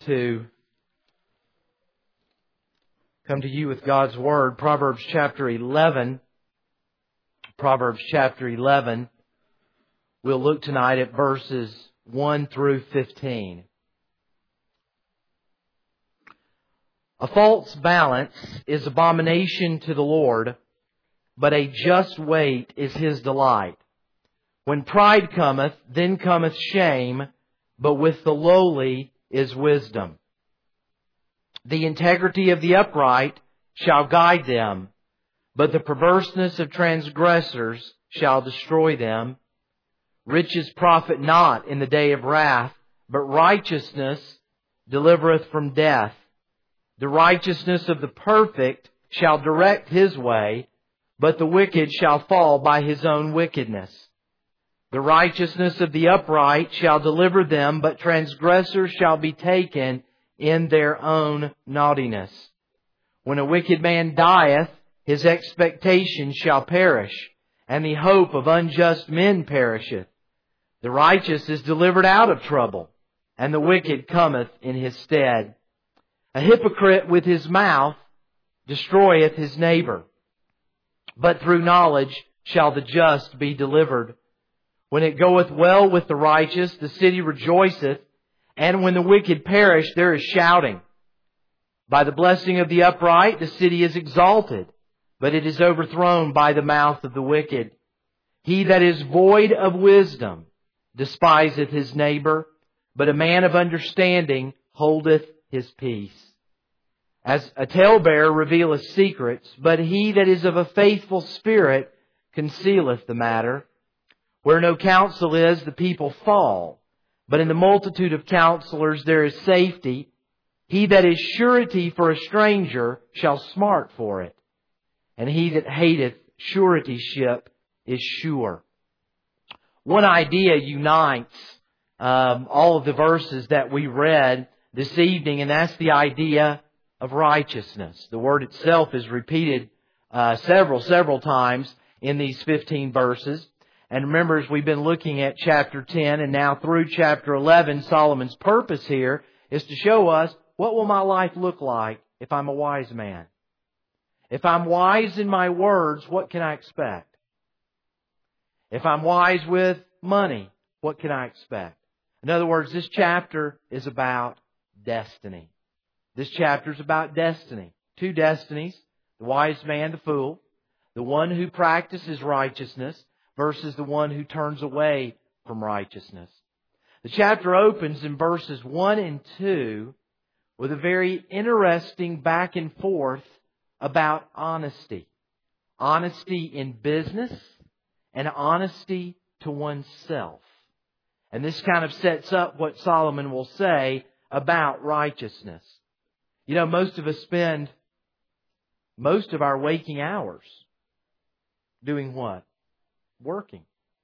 to come to you with God's Word. Proverbs chapter 11. Proverbs chapter 11. We'll look tonight at verses 1 through 15. A false balance is abomination to the Lord, but a just weight is His delight. When pride cometh, then cometh shame, but with the lowly is wisdom. The integrity of the upright shall guide them, but the perverseness of transgressors shall destroy them. Riches profit not in the day of wrath, but righteousness delivereth from death. The righteousness of the perfect shall direct his way, but the wicked shall fall by his own wickedness. The righteousness of the upright shall deliver them, but transgressors shall be taken in their own naughtiness. When a wicked man dieth, his expectation shall perish, and the hope of unjust men perisheth. The righteous is delivered out of trouble, and the wicked cometh in his stead. A hypocrite with his mouth destroyeth his neighbor, but through knowledge shall the just be delivered. When it goeth well with the righteous, the city rejoiceth, and when the wicked perish, there is shouting. By the blessing of the upright, the city is exalted, but it is overthrown by the mouth of the wicked. He that is void of wisdom despiseth his neighbor, but a man of understanding holdeth his peace. As a talebearer revealeth secrets, but he that is of a faithful spirit concealeth the matter. Where no counsel is, the people fall, but in the multitude of counselors there is safety. He that is surety for a stranger shall smart for it, and he that hateth suretyship is sure. One idea unites all of the verses that we read this evening, and that's the idea of righteousness. The word itself is repeated several times in these 15 verses. And remember, as we've been looking at chapter 10 and now through chapter 11, Solomon's purpose here is to show us, what will my life look like if I'm a wise man? If I'm wise in my words, what can I expect? If I'm wise with money, what can I expect? In other words, this chapter is about destiny. This chapter is about destiny. Two destinies: the wise man, the fool, the one who practices righteousness versus the one who turns away from righteousness. The chapter opens in verses 1 and 2 with a very interesting back and forth about honesty. Honesty in business and honesty to oneself. And this kind of sets up what Solomon will say about righteousness. You know, most of us spend most of our waking hours doing what? Working.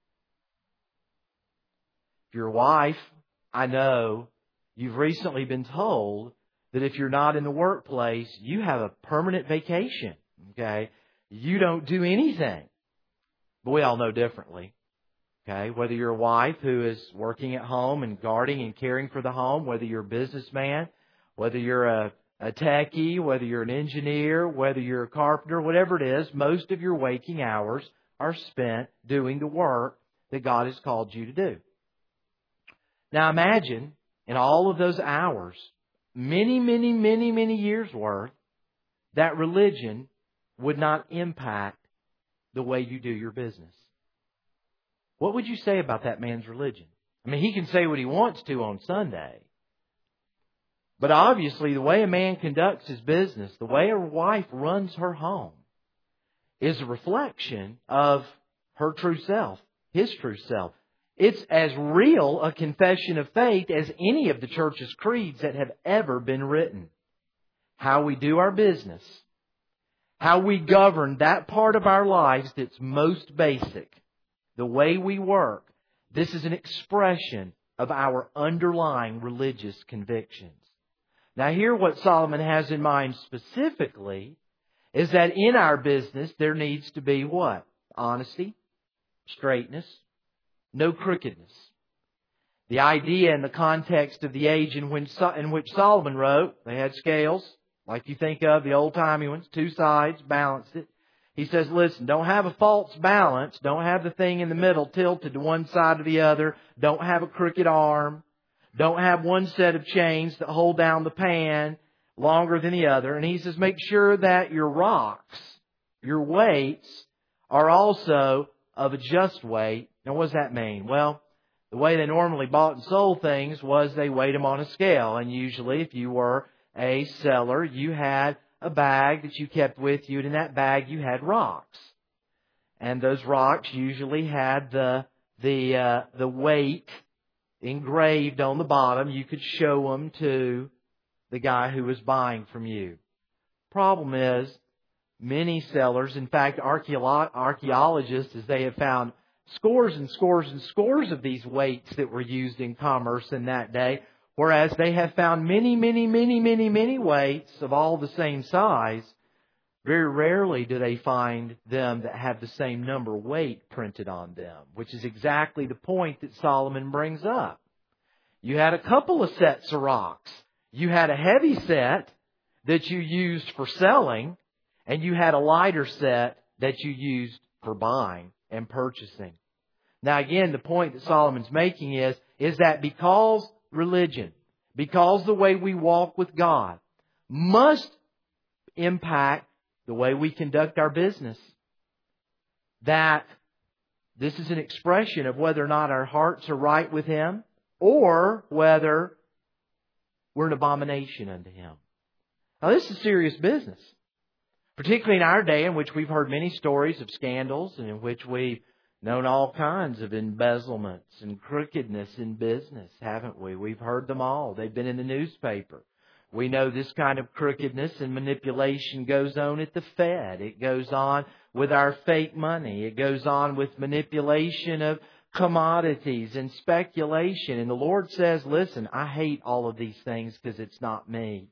If you're a wife, I know you've recently been told that if you're not in the workplace, you have a permanent vacation. Okay? You don't do anything. But we all know differently. Okay? Whether you're a wife who is working at home and guarding and caring for the home, whether you're a businessman, whether you're a techie, whether you're an engineer, whether you're a carpenter, whatever it is, most of your waking hours are spent doing the work that God has called you to do. Now imagine, in all of those hours, many years worth, that religion would not impact the way you do your business. What would you say about that man's religion? I mean, he can say what he wants to on Sunday. But obviously, the way a man conducts his business, the way a wife runs her home, is a reflection of her true self, his true self. It's as real a confession of faith as any of the church's creeds that have ever been written. How we do our business, how we govern that part of our lives that's most basic, the way we work, this is an expression of our underlying religious convictions. Now here what Solomon has in mind specifically is that in our business there needs to be what? Honesty, straightness, no crookedness. The idea in the context of the age in which Solomon wrote, they had scales, like you think of the old-timey ones, two sides, balanced it. He says, listen, don't have a false balance. Don't have the thing in the middle tilted to one side or the other. Don't have a crooked arm. Don't have one set of chains that hold down the pan longer than the other. And he says, make sure that your rocks, your weights, are also of a just weight. Now, what does that mean? Well, the way they normally bought and sold things was they weighed them on a scale. And usually, if you were a seller, you had a bag that you kept with you, and in that bag you had rocks. And those rocks usually had the weight engraved on the bottom. You could show them to the guy who was buying from you. Problem is, many sellers, in fact, archaeologists, as they have found scores and scores and scores of these weights that were used in commerce in that day, whereas they have found many, many, many, many, many weights of all the same size, very rarely do they find them that have the same number weight printed on them, which is exactly the point that Solomon brings up. You had a couple of sets of rocks. You had a heavy set that you used for selling, and you had a lighter set that you used for buying and purchasing. Now again, the point that Solomon's making is that because religion, because the way we walk with God must impact the way we conduct our business, that this is an expression of whether or not our hearts are right with Him or whether we're an abomination unto Him. Now this is serious business, particularly in our day in which we've heard many stories of scandals and in which we've known all kinds of embezzlements and crookedness in business, haven't we? We've heard them all. They've been in the newspaper. We know this kind of crookedness and manipulation goes on at the Fed. It goes on with our fake money. It goes on with manipulation of commodities and speculation. And the Lord says, listen, I hate all of these things because it's not me.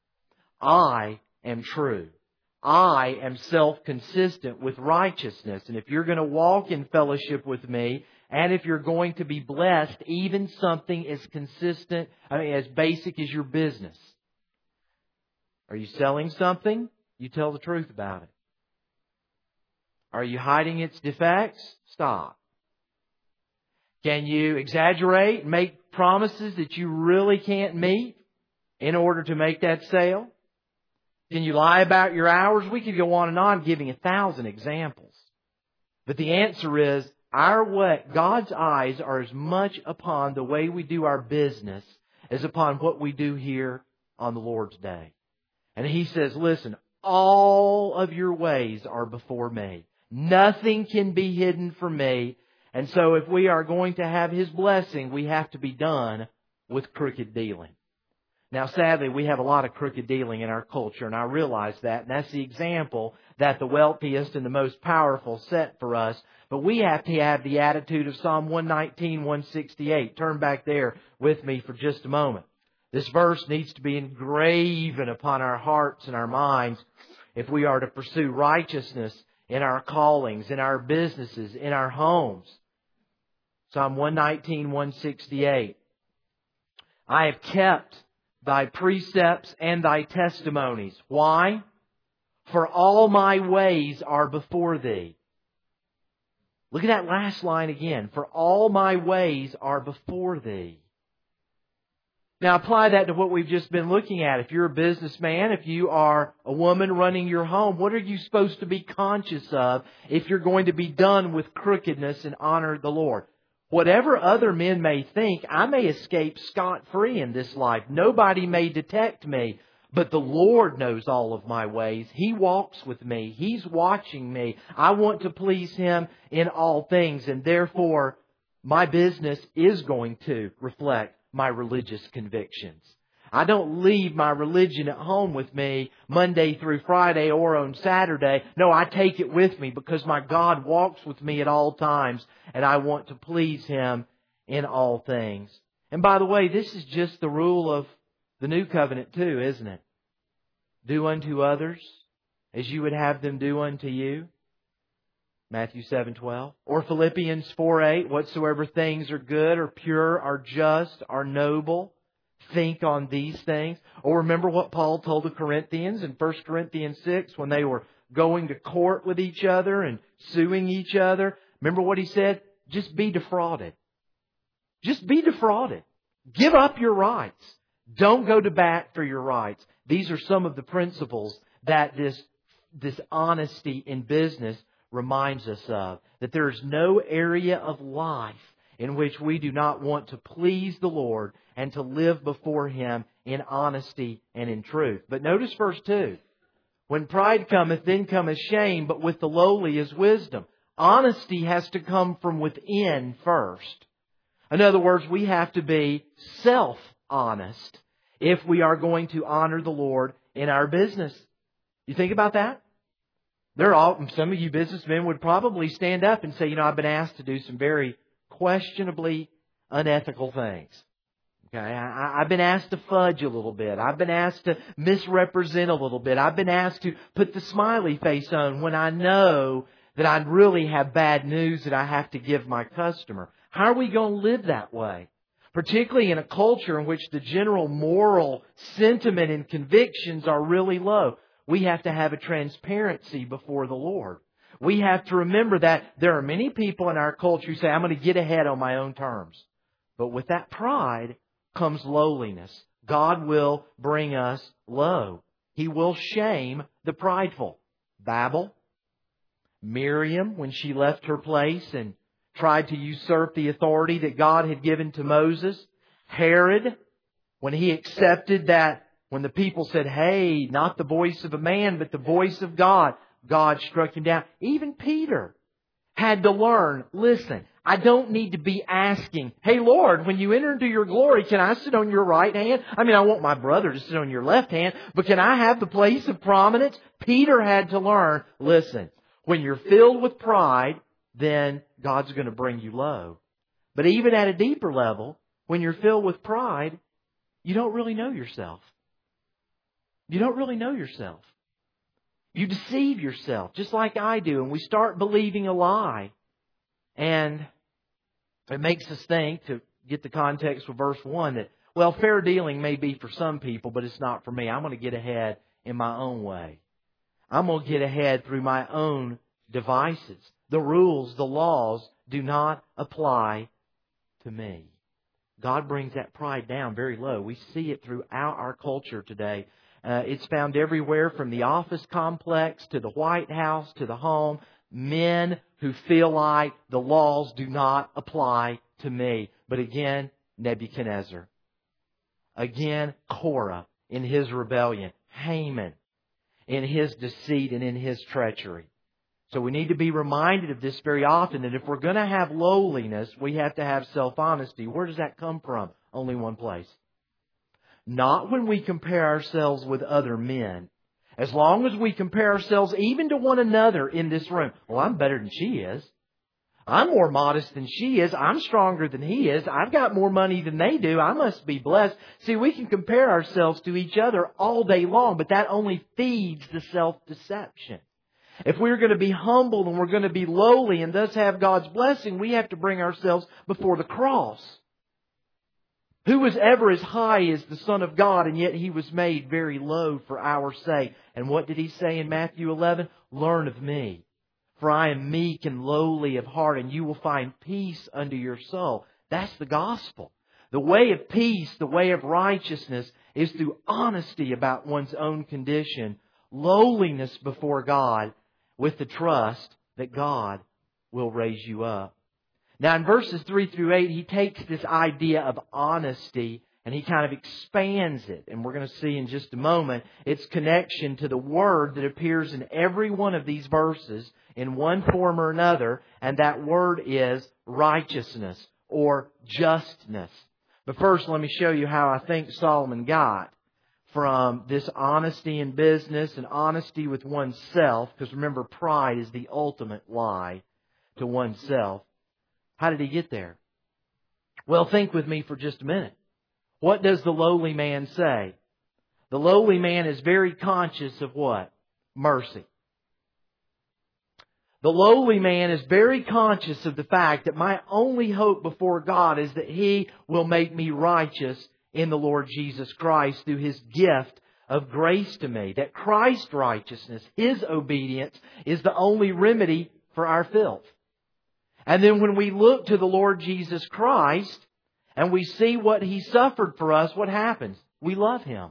I am true. I am self-consistent with righteousness. And if you're going to walk in fellowship with me, and if you're going to be blessed, even something as consistent, as basic as your business. Are you selling something? You tell the truth about it. Are you hiding its defects? Stop. Can you exaggerate and make promises that you really can't meet in order to make that sale? Can you lie about your hours? We could go on giving 1,000 examples. But the answer is, God's eyes are as much upon the way we do our business as upon what we do here on the Lord's day. And He says, listen, all of your ways are before me. Nothing can be hidden from me. And so if we are going to have His blessing, we have to be done with crooked dealing. Now, sadly, we have a lot of crooked dealing in our culture, and I realize that. And that's the example that the wealthiest and the most powerful set for us. But we have to have the attitude of Psalm 119, 168. Turn back there with me for just a moment. This verse needs to be engraven upon our hearts and our minds if we are to pursue righteousness in our callings, in our businesses, in our homes. Psalm 119, 168. I have kept Thy precepts and Thy testimonies. Why? For all my ways are before Thee. Look at that last line again. For all my ways are before Thee. Now apply that to what we've just been looking at. If you're a businessman, if you are a woman running your home, what are you supposed to be conscious of if you're going to be done with crookedness and honor the Lord? Whatever other men may think, I may escape scot-free in this life. Nobody may detect me, but the Lord knows all of my ways. He walks with me. He's watching me. I want to please Him in all things, and therefore my business is going to reflect my religious convictions. I don't leave my religion at home with me Monday through Friday or on Saturday. No, I take it with me because my God walks with me at all times and I want to please Him in all things. And by the way, this is just the rule of the New Covenant too, isn't it? Do unto others as you would have them do unto you. Matthew 7:12. Or Philippians 4:8, whatsoever things are good, or pure, are just, are noble, think on these things. Or remember what Paul told the Corinthians in 1 Corinthians 6 when they were going to court with each other and suing each other. Remember what he said? Just be defrauded. Just be defrauded. Give up your rights. Don't go to bat for your rights. These are some of the principles that this honesty in business reminds us of. That there is no area of life in which we do not want to please the Lord and to live before Him in honesty and in truth. But notice verse 2. When pride cometh, then cometh shame, but with the lowly is wisdom. Honesty has to come from within first. In other words, we have to be self-honest if we are going to honor the Lord in our business. You think about that? Some of you businessmen would probably stand up and say, I've been asked to do some very questionably unethical things. Okay, I've been asked to fudge a little bit. I've been asked to misrepresent a little bit. I've been asked to put the smiley face on when I know that I really have bad news that I have to give my customer. How are we going to live that way? Particularly in a culture in which the general moral sentiment and convictions are really low. We have to have a transparency before the Lord. We have to remember that there are many people in our culture who say, I'm going to get ahead on my own terms. But with that pride comes lowliness. God will bring us low. He will shame the prideful. Babel, Miriam, when she left her place and tried to usurp the authority that God had given to Moses. Herod, when he accepted that, when the people said, hey, not the voice of a man, but the voice of God, God struck him down. Even Peter had to learn, listen, I don't need to be asking, hey Lord, when you enter into your glory, can I sit on your right hand? I want my brother to sit on your left hand, but can I have the place of prominence? Peter had to learn, listen, when you're filled with pride, then God's going to bring you low. But even at a deeper level, when you're filled with pride, you don't really know yourself. You don't really know yourself. You deceive yourself, just like I do, and we start believing a lie. And it makes us think, to get the context of verse 1, that, fair dealing may be for some people, but it's not for me. I'm going to get ahead in my own way. I'm going to get ahead through my own devices. The rules, the laws do not apply to me. God brings that pride down very low. We see it throughout our culture today. It's found everywhere from the office complex to the White House to the home. Men who feel like the laws do not apply to me. But again, Nebuchadnezzar. Again, Korah in his rebellion. Haman in his deceit and in his treachery. So we need to be reminded of this very often, that if we're going to have lowliness, we have to have self-honesty. Where does that come from? Only one place. Not when we compare ourselves with other men. As long as we compare ourselves even to one another in this room. Well, I'm better than she is. I'm more modest than she is. I'm stronger than he is. I've got more money than they do. I must be blessed. See, we can compare ourselves to each other all day long, but that only feeds the self-deception. If we're going to be humble and we're going to be lowly and thus have God's blessing, we have to bring ourselves before the cross. Who was ever as high as the Son of God, and yet He was made very low for our sake. And what did He say in Matthew 11? Learn of me, for I am meek and lowly of heart, and you will find peace unto your soul. That's the gospel. The way of peace, the way of righteousness, is through honesty about one's own condition, lowliness before God, with the trust that God will raise you up. Now in verses 3 through 8, he takes this idea of honesty and he kind of expands it. And we're going to see in just a moment its connection to the word that appears in every one of these verses in one form or another. And that word is righteousness or justness. But first, let me show you how I think Solomon got from this honesty in business and honesty with oneself. Because remember, pride is the ultimate lie to oneself. How did he get there? Well, think with me for just a minute. What does the lowly man say? The lowly man is very conscious of what? Mercy. The lowly man is very conscious of the fact that my only hope before God is that He will make me righteous in the Lord Jesus Christ through His gift of grace to me. That Christ's righteousness, His obedience, is the only remedy for our filth. And then when we look to the Lord Jesus Christ and we see what He suffered for us, what happens? We love Him.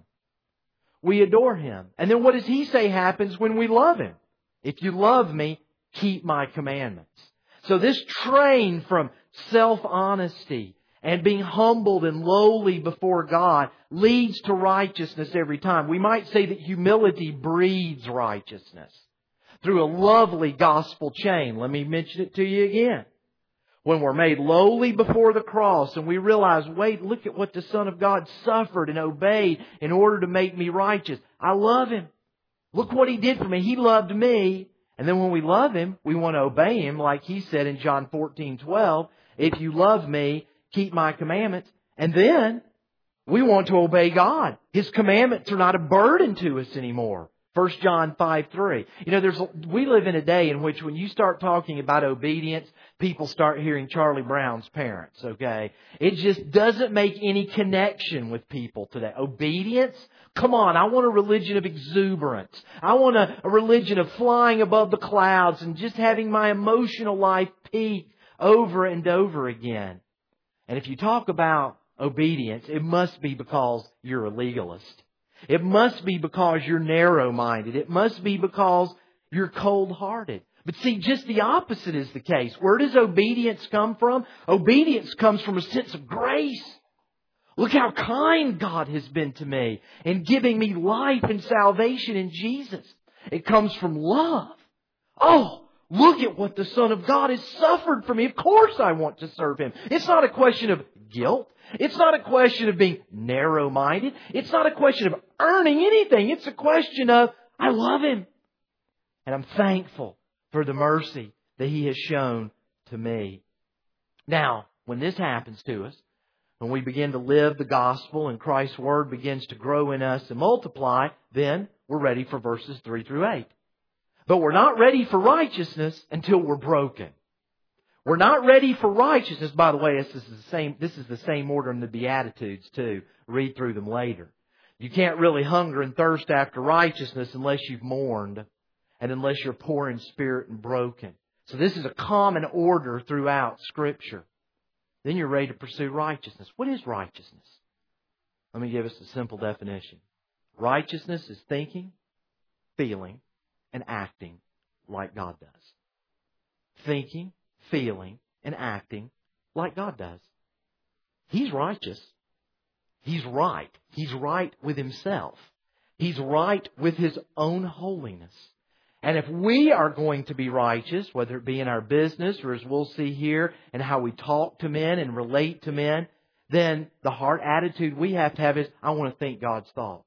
We adore Him. And then what does He say happens when we love Him? If you love me, keep my commandments. So this train from self-honesty and being humbled and lowly before God leads to righteousness every time. We might say that humility breeds righteousness through a lovely gospel chain. Let me mention it to you again. When we're made lowly before the cross and we realize, wait, look at what the Son of God suffered and obeyed in order to make me righteous. I love Him. Look what He did for me. He loved me. And then when we love Him, we want to obey Him, like He said in John 14:12, if you love me, keep my commandments. And then we want to obey God. His commandments are not a burden to us anymore. 1 John 5:3. You know, we live in a day in which when you start talking about obedience, people start hearing Charlie Brown's parents, okay? It just doesn't make any connection with people today. Obedience? Come on, I want a religion of exuberance. I want a religion of flying above the clouds and just having my emotional life peak over and over again. And if you talk about obedience, it must be because you're a legalist. It must be because you're narrow-minded. It must be because you're cold-hearted. But see, just the opposite is the case. Where does obedience come from? Obedience comes from a sense of grace. Look how kind God has been to me in giving me life and salvation in Jesus. It comes from love. Oh, look at what the Son of God has suffered for me. Of course I want to serve Him. It's not a question of guilt. It's not a question of being narrow-minded. It's not a question of earning anything. It's a question of, I love Him. And I'm thankful for the mercy that He has shown to me. Now, when this happens to us, when we begin to live the gospel and Christ's Word begins to grow in us and multiply, then we're ready for verses 3 through 8. But we're not ready for righteousness until we're broken. We're not ready for righteousness. By the way, this is the same order in the Beatitudes too. Read through them later. You can't really hunger and thirst after righteousness unless you've mourned and unless you're poor in spirit and broken. So this is a common order throughout Scripture. Then you're ready to pursue righteousness. What is righteousness? Let me give us a simple definition. Righteousness is thinking, feeling, and acting like God does. Thinking, feeling, and acting like God does. He's righteous. He's right. He's right with Himself. He's right with His own holiness. And if we are going to be righteous, whether it be in our business or as we'll see here, and how we talk to men and relate to men, then the heart attitude we have to have is, I want to think God's thoughts.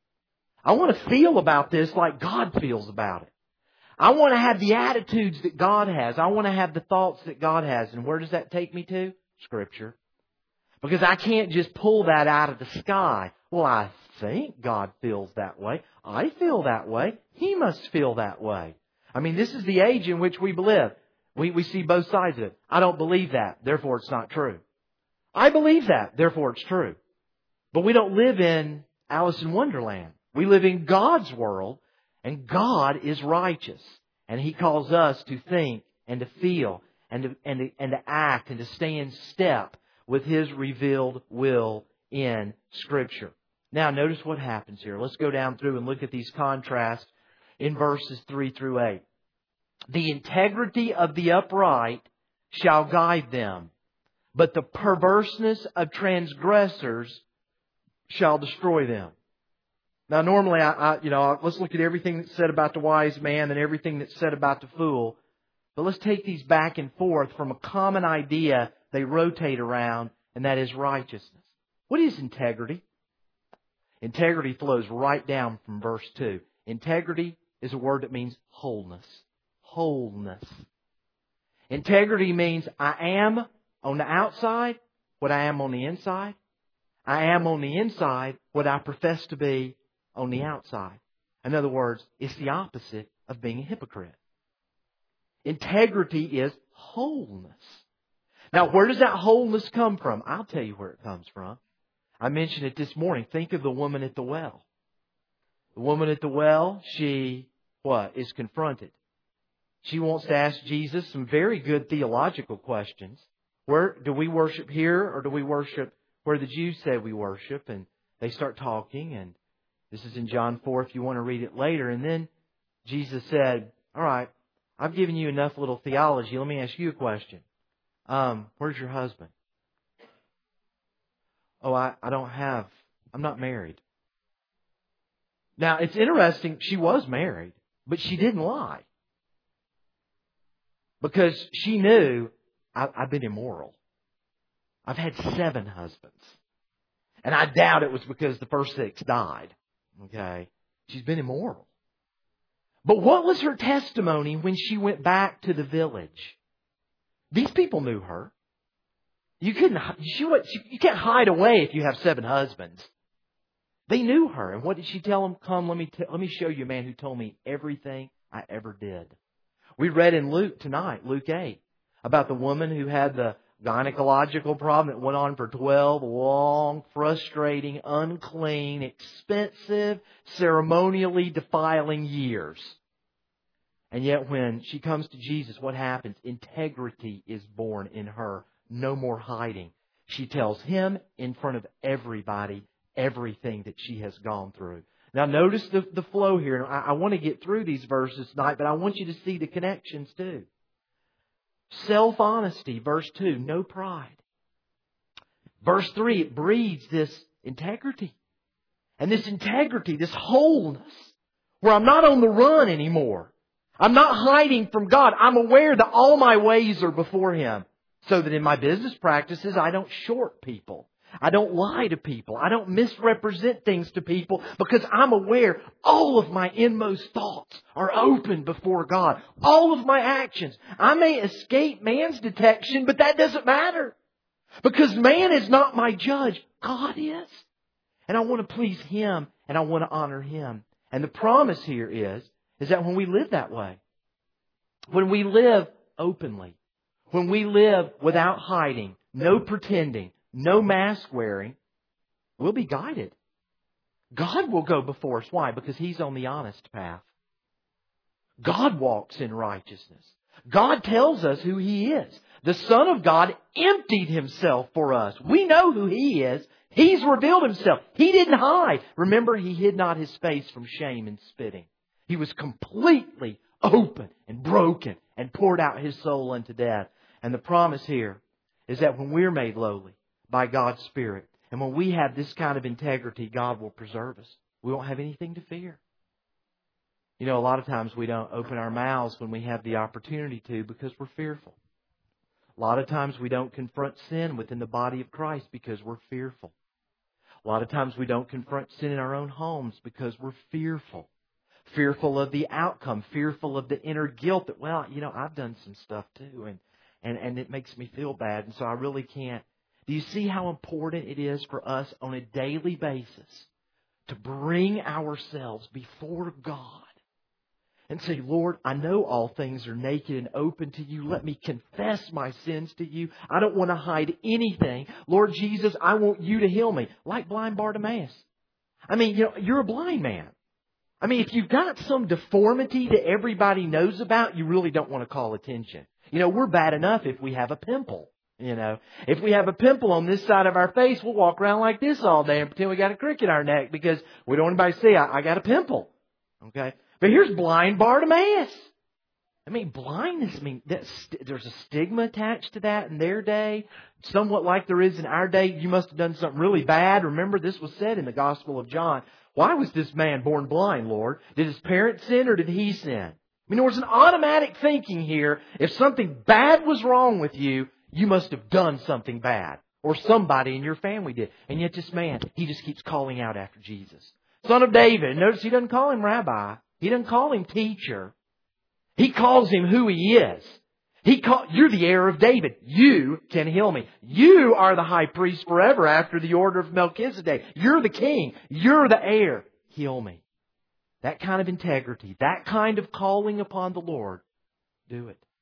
I want to feel about this like God feels about it. I want to have the attitudes that God has. I want to have the thoughts that God has. And where does that take me to? Scripture. Because I can't just pull that out of the sky. Well, I think God feels that way. I feel that way. He must feel that way. I mean, this is the age in which we live. We see both sides of it. I don't believe that, therefore it's not true. I believe that, therefore it's true. But we don't live in Alice in Wonderland. We live in God's world, and God is righteous. And He calls us to think and to feel and to act and to stay in step with His revealed will in Scripture. Now, notice what happens here. Let's go down through and look at these contrasts in verses 3 through 8. The integrity of the upright shall guide them, but the perverseness of transgressors shall destroy them. Now, normally, let's look at everything that's said about the wise man and everything that's said about the fool. But let's take these back and forth from a common idea they rotate around, and that is righteousness. What is integrity? Integrity flows right down from verse 2. Integrity is a word that means wholeness. Wholeness. Integrity means I am on the outside what I am on the inside. I am on the inside what I profess to be on the outside. In other words, it's the opposite of being a hypocrite. Integrity is wholeness. Now, where does that wholeness come from? I'll tell you where it comes from. I mentioned it this morning. Think of the woman at the well. The woman at the well, she, is confronted. She wants to ask Jesus some very good theological questions. Where do we worship here, or do we worship where the Jews say we worship? And they start talking, and this is in John 4 if you want to read it later. And then Jesus said, all right, I've given you enough little theology. Let me ask you a question. Where's your husband? Oh, I'm not married. Now, it's interesting, she was married, but she didn't lie. Because she knew, I've been immoral. I've had 7 husbands. And I doubt it was because the first 6 died. Okay? She's been immoral. But what was her testimony when she went back to the village? These people knew her. You can't hide away if you have 7 husbands. They knew her. And what did she tell them? Come, let me show you a man who told me everything I ever did. We read in Luke tonight, Luke 8, about the woman who had the gynecological problem that went on for 12 long, frustrating, unclean, expensive, ceremonially defiling years. And yet when she comes to Jesus, what happens? Integrity is born in her. No more hiding. She tells Him in front of everybody everything that she has gone through. Now notice the flow here. I want to get through these verses tonight, but I want you to see the connections too. Self-honesty, verse 2, no pride. Verse 3, it breeds this integrity. And this integrity, this wholeness, where I'm not on the run anymore. I'm not hiding from God. I'm aware that all my ways are before Him. So that in my business practices, I don't short people. I don't lie to people. I don't misrepresent things to people because I'm aware all of my inmost thoughts are open before God. All of my actions. I may escape man's detection, but that doesn't matter. Because man is not my judge. God is. And I want to please Him and I want to honor Him. And the promise here is that when we live that way, when we live openly, when we live without hiding, no pretending, no mask wearing, we'll be guided. God will go before us. Why? Because He's on the honest path. God walks in righteousness. God tells us who He is. The Son of God emptied Himself for us. We know who He is. He's revealed Himself. He didn't hide. Remember, He hid not His face from shame and spitting. He was completely open and broken and poured out His soul unto death. And the promise here is that when we're made lowly by God's Spirit, and when we have this kind of integrity, God will preserve us. We won't have anything to fear. You know, a lot of times we don't open our mouths when we have the opportunity to because we're fearful. A lot of times we don't confront sin within the body of Christ because we're fearful. A lot of times we don't confront sin in our own homes because we're fearful. Fearful of the outcome, fearful of the inner guilt that, I've done some stuff too, and it makes me feel bad, and so I really can't. Do you see how important it is for us on a daily basis to bring ourselves before God and say, Lord, I know all things are naked and open to You. Let me confess my sins to You. I don't want to hide anything. Lord Jesus, I want You to heal me. Like blind Bartimaeus. You're a blind man. If you've got some deformity that everybody knows about, you really don't want to call attention. We're bad enough if we have a pimple. If we have a pimple on this side of our face, we'll walk around like this all day and pretend we got a crick in our neck because we don't want anybody to see I got a pimple. Okay? But here's blind Bartimaeus. Blindness, there's a stigma attached to that in their day, somewhat like there is in our day. You must have done something really bad. Remember, this was said in the Gospel of John. Why was this man born blind, Lord? Did his parents sin or did he sin? There was an automatic thinking here. If something bad was wrong with you, you must have done something bad. Or somebody in your family did. And yet this man, he just keeps calling out after Jesus. Son of David. Notice He doesn't call Him rabbi. He doesn't call Him teacher. He calls Him who He is. You're the heir of David. You can heal me. You are the high priest forever after the order of Melchizedek. You're the king. You're the heir. Heal me. That kind of integrity, that kind of calling upon the Lord, do it.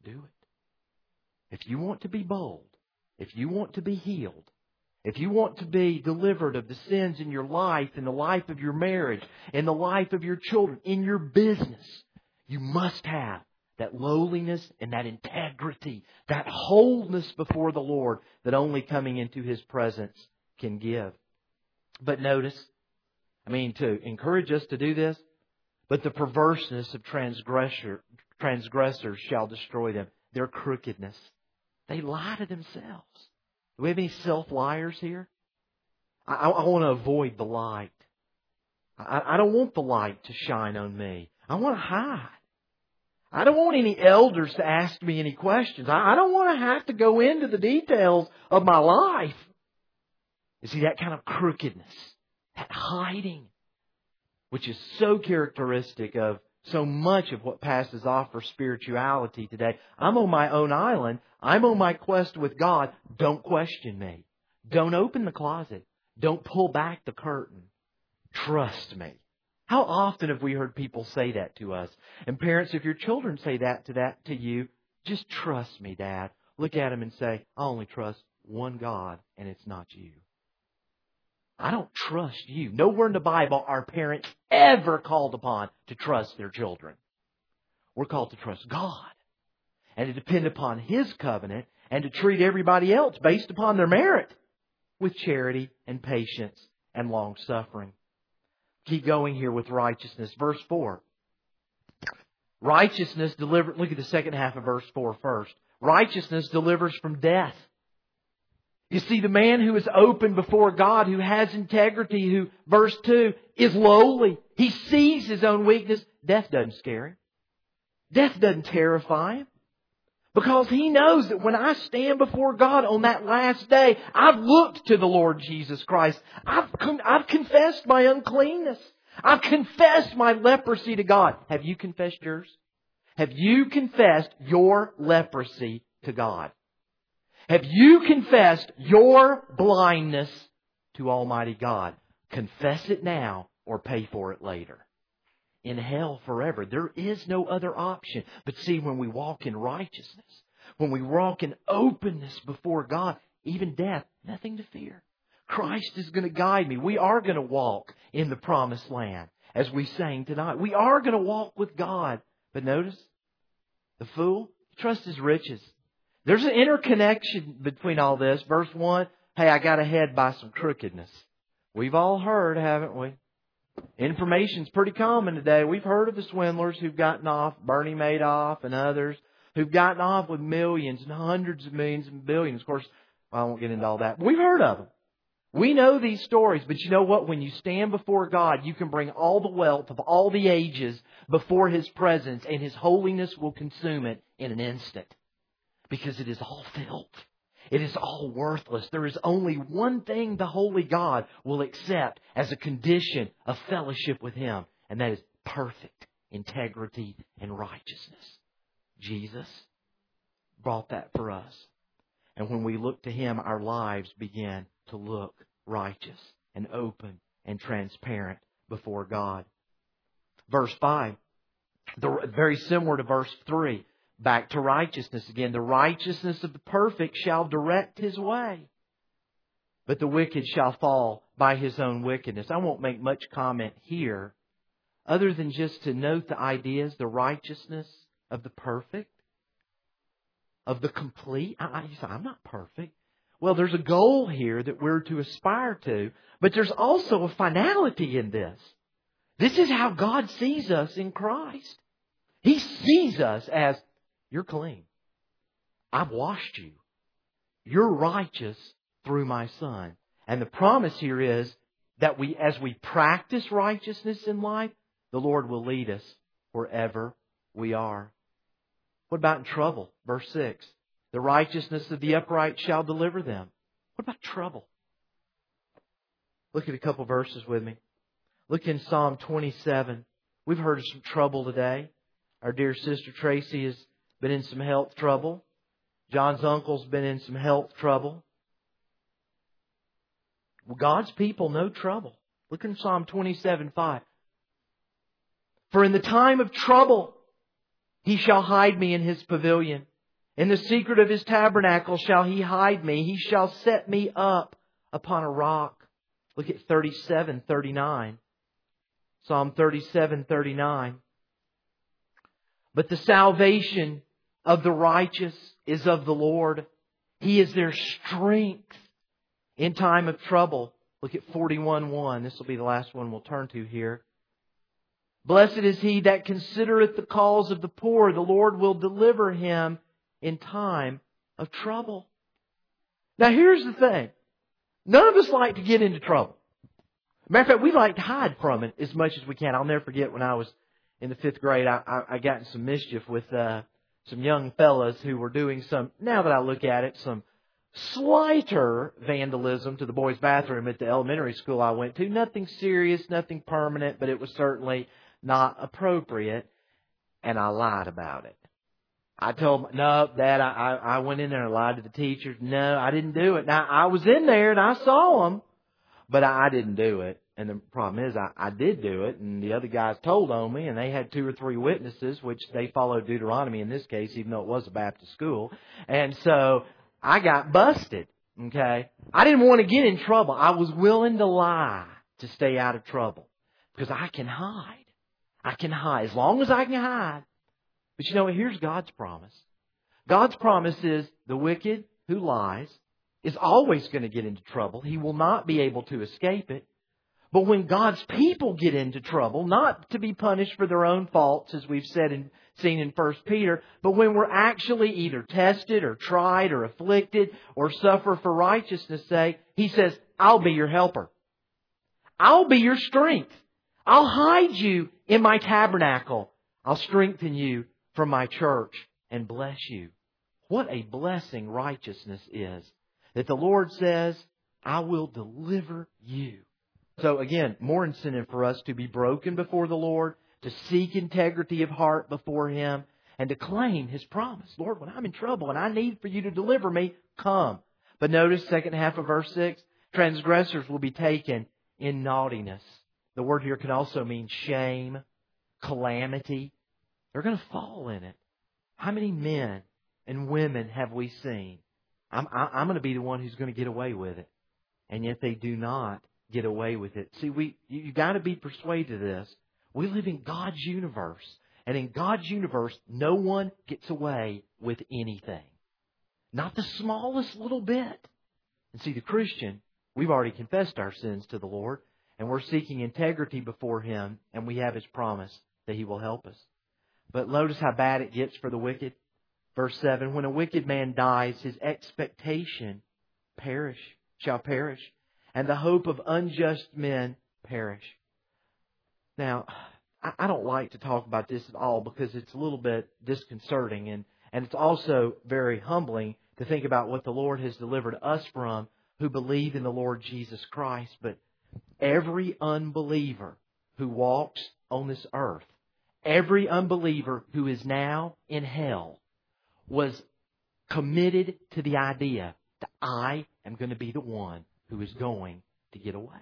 do it. If you want to be bold, if you want to be healed, if you want to be delivered of the sins in your life, in the life of your marriage, in the life of your children, in your business, you must have that lowliness and that integrity, that wholeness before the Lord that only coming into His presence can give. But notice, to encourage us to do this, but the perverseness of transgressors shall destroy them. Their crookedness. They lie to themselves. Do we have any self-liars here? I want to avoid the light. I don't want the light to shine on me. I want to hide. I don't want any elders to ask me any questions. I don't want to have to go into the details of my life. You see, that kind of crookedness, that hiding, which is so characteristic of so much of what passes off for spirituality today. I'm on my own island. I'm on my quest with God. Don't question me. Don't open the closet. Don't pull back the curtain. Trust me. How often have we heard people say that to us? And parents, if your children say that to you, just trust me, Dad. Look at them and say, I only trust one God, and it's not you. I don't trust you. Nowhere in the Bible are parents ever called upon to trust their children. We're called to trust God and to depend upon His covenant and to treat everybody else based upon their merit with charity and patience and long suffering. Keep going here with righteousness. Verse 4. Righteousness delivers. Look at the second half of verse 4 first. Righteousness delivers from death. You see, the man who is open before God, who has integrity, who, verse 2, is lowly. He sees his own weakness. Death doesn't scare him. Death doesn't terrify him. Because he knows that when I stand before God on that last day, I've looked to the Lord Jesus Christ. I've confessed my uncleanness. I've confessed my leprosy to God. Have you confessed yours? Have you confessed your leprosy to God? Have you confessed your blindness to Almighty God? Confess it now or pay for it later. In hell forever. There is no other option. But see, when we walk in righteousness, when we walk in openness before God, even death, nothing to fear. Christ is going to guide me. We are going to walk in the promised land, as we sang tonight. We are going to walk with God. But notice, the fool trusts his riches. There's an interconnection between all this. Verse 1, hey, I got ahead by some crookedness. We've all heard, haven't we? Information's pretty common today. We've heard of the swindlers who've gotten off, Bernie Madoff and others, who've gotten off with millions and hundreds of millions and billions. Of course, I won't get into all that. But we've heard of them. We know these stories, but you know what? When you stand before God, you can bring all the wealth of all the ages before His presence, and His holiness will consume it in an instant. Because it is all filth. It is all worthless. There is only one thing the holy God will accept as a condition of fellowship with Him, and that is perfect integrity and righteousness. Jesus brought that for us. And when we look to Him, our lives begin to look righteous and open and transparent before God. Verse 5, very similar to verse 3. Back to righteousness again. The righteousness of the perfect shall direct his way, but the wicked shall fall by his own wickedness. I won't make much comment here other than just to note the ideas, the righteousness of the perfect, of the complete. You say, I'm not perfect. Well, there's a goal here that we're to aspire to, but there's also a finality in this. This is how God sees us in Christ. He sees us as, you're clean. I've washed you. You're righteous through my Son. And the promise here is that as we practice righteousness in life, the Lord will lead us wherever we are. What about in trouble? Verse 6. The righteousness of the upright shall deliver them. What about trouble? Look at a couple verses with me. Look in Psalm 27. We've heard of some trouble today. Our dear sister Tracy has been in some health trouble. John's uncle's been in some health trouble. Well, God's people know trouble. Look in Psalm 27:5. For in the time of trouble, He shall hide me in His pavilion. In the secret of His tabernacle shall He hide me. He shall set me up upon a rock. Look at 37:39. Psalm 37:39. But the salvation of the righteous is of the Lord. He is their strength in time of trouble. Look at 41:1. This will be the last one we'll turn to here. Blessed is he that considereth the cause of the poor. The Lord will deliver him in time of trouble. Now here's the thing. None of us like to get into trouble. Matter of fact, we like to hide from it as much as we can. I'll never forget when I was in the 5th grade, I got in some mischief with some young fellas who were doing some, now that I look at it, some slighter vandalism to the boys' bathroom at the elementary school I went to. Nothing serious, nothing permanent, but it was certainly not appropriate. And I lied about it. I told them, no, Dad, I went in there and lied to the teachers. No, I didn't do it. Now, I was in there and I saw them, but I didn't do it. And the problem is I did do it, and the other guys told on me, and they had 2 or 3 witnesses, which they followed Deuteronomy in this case, even though it was a Baptist school. And so I got busted, okay? I didn't want to get in trouble. I was willing to lie to stay out of trouble because I can hide. I can hide as long as I can hide. But you know what? Here's God's promise. God's promise is the wicked who lies is always going to get into trouble. He will not be able to escape it. But when God's people get into trouble, not to be punished for their own faults, as we've seen in 1 Peter, but when we're actually either tested or tried or afflicted or suffer for righteousness' sake, He says, I'll be your helper. I'll be your strength. I'll hide you in my tabernacle. I'll strengthen you from my church and bless you. What a blessing righteousness is. That the Lord says, I will deliver you. So again, more incentive for us to be broken before the Lord, to seek integrity of heart before Him, and to claim His promise. Lord, when I'm in trouble and I need for you to deliver me, come. But notice, second half of verse 6, transgressors will be taken in naughtiness. The word here can also mean shame, calamity. They're going to fall in it. How many men and women have we seen? I'm going to be the one who's going to get away with it. And yet they do not get away with it. See, you got to be persuaded of this. We live in God's universe. And in God's universe, no one gets away with anything. Not the smallest little bit. And see, the Christian, we've already confessed our sins to the Lord. And we're seeking integrity before Him. And we have His promise that He will help us. But notice how bad it gets for the wicked. Verse 7, when a wicked man dies, his expectation shall perish, and the hope of unjust men perish. Now, I don't like to talk about this at all because it's a little bit disconcerting, and it's also very humbling to think about what the Lord has delivered us from who believe in the Lord Jesus Christ. But every unbeliever who walks on this earth, every unbeliever who is now in hell, was committed to the idea that I am going to be the one who is going to get away.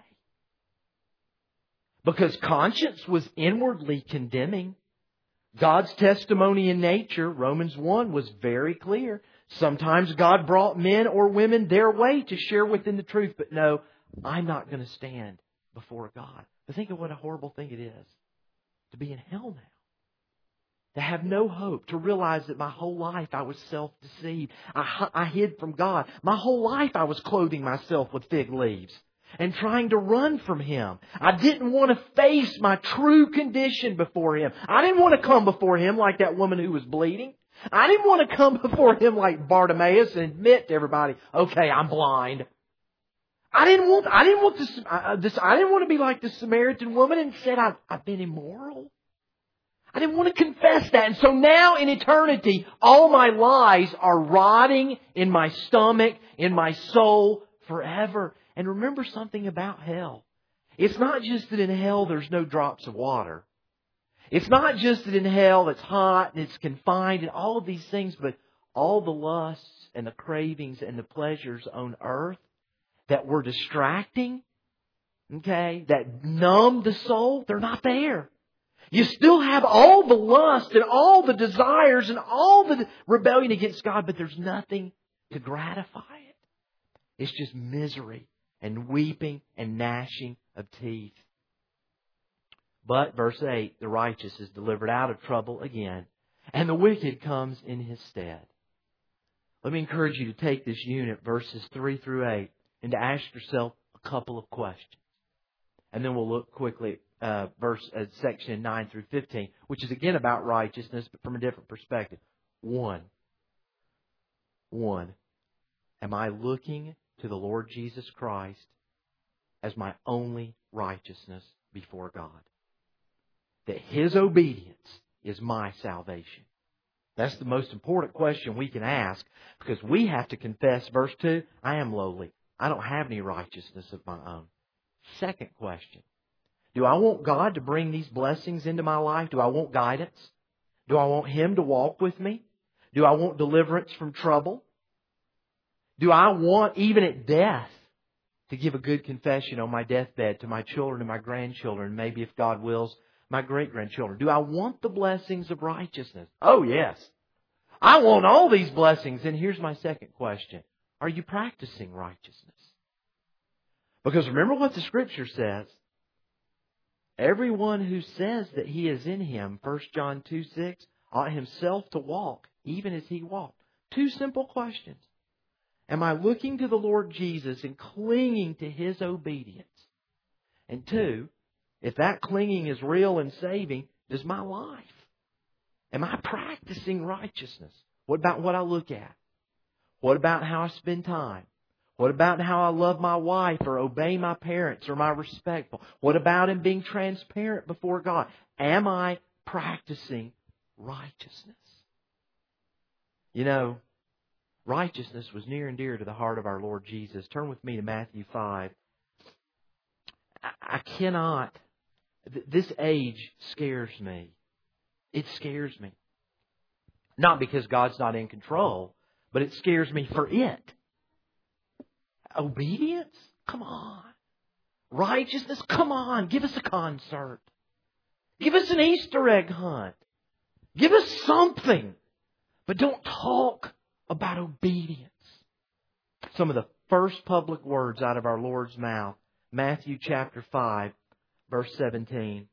Because conscience was inwardly condemning. God's testimony in nature, Romans 1, was very clear. Sometimes God brought men or women their way to share within the truth. But no, I'm not going to stand before God. But think of what a horrible thing it is to be in hell now. To have no hope, to realize that my whole life I was self-deceived. I hid from God. My whole life I was clothing myself with fig leaves and trying to run from Him. I didn't want to face my true condition before Him. I didn't want to come before Him like that woman who was bleeding. I didn't want to come before Him like Bartimaeus and admit to everybody, okay, I'm blind. I didn't want to be like the Samaritan woman and said I've been immoral. I didn't want to confess that. And so now in eternity, all my lies are rotting in my stomach, in my soul forever. And remember something about hell. It's not just that in hell there's no drops of water. It's not just that in hell it's hot and it's confined and all of these things, but all the lusts and the cravings and the pleasures on earth that were distracting, okay, that numb the soul, they're not there. You still have all the lust and all the desires and all the rebellion against God, but there's nothing to gratify it. It's just misery and weeping and gnashing of teeth. But, verse 8, the righteous is delivered out of trouble again, and the wicked comes in his stead. Let me encourage you to take this unit, verses 3 through 8, and to ask yourself a couple of questions. And then we'll look quickly at section 9 through 15, which is again about righteousness, but from a different perspective. One, am I looking to the Lord Jesus Christ as my only righteousness before God? That His obedience is my salvation. That's the most important question we can ask, because we have to confess, verse 2, I am lowly. I don't have any righteousness of my own. Second question, do I want God to bring these blessings into my life? Do I want guidance? Do I want Him to walk with me? Do I want deliverance from trouble? Do I want, even at death, to give a good confession on my deathbed to my children and my grandchildren, maybe if God wills, my great-grandchildren? Do I want the blessings of righteousness? Oh, yes. I want all these blessings. And here's my second question. Are you practicing righteousness? Because remember what the Scripture says. Everyone who says that he is in Him, 1 John 2:6, ought himself to walk, even as He walked. Two simple questions. Am I looking to the Lord Jesus and clinging to His obedience? And two, if that clinging is real and saving, does my life? Am I practicing righteousness? What about what I look at? What about how I spend time? What about how I love my wife or obey my parents or my respectful? What about in being transparent before God? Am I practicing righteousness? You know, righteousness was near and dear to the heart of our Lord Jesus. Turn with me to Matthew 5. I cannot... This age scares me. It scares me. Not because God's not in control, but it scares me for it. Obedience? Come on. Righteousness? Come on. Give us a concert. Give us an Easter egg hunt. Give us something. But don't talk about obedience. Some of the first public words out of our Lord's mouth. Matthew chapter 5, verse 17.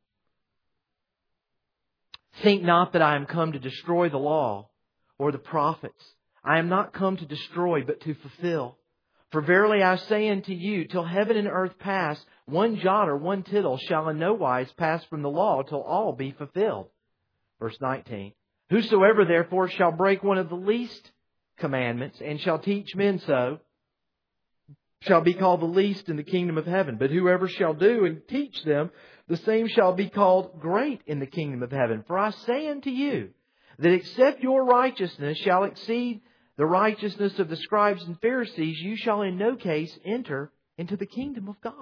Think not that I am come to destroy the law or the prophets. I am not come to destroy, but to fulfill. For verily I say unto you, till heaven and earth pass, one jot or one tittle shall in no wise pass from the law till all be fulfilled. Verse 19. Whosoever therefore shall break one of the least commandments, and shall teach men so, shall be called the least in the kingdom of heaven. But whoever shall do and teach them, the same shall be called great in the kingdom of heaven. For I say unto you, that except your righteousness shall exceed the righteousness of the scribes and Pharisees, you shall in no case enter into the kingdom of God.